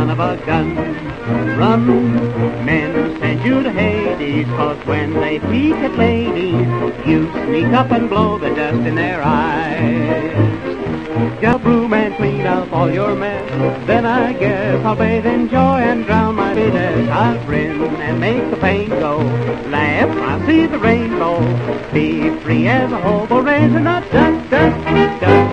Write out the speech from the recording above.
son of a gun. Run, men send you to Hades, 'cause when they peek at ladies, you sneak up and blow the dust in their eyes. Get a broom and clean up all your mess, then I guess I'll bathe in joy and drown my bitterness. I'll grin and make the pain go, laugh, I'll see the rainbow, be free as a hobo raising the dust, dust, dust.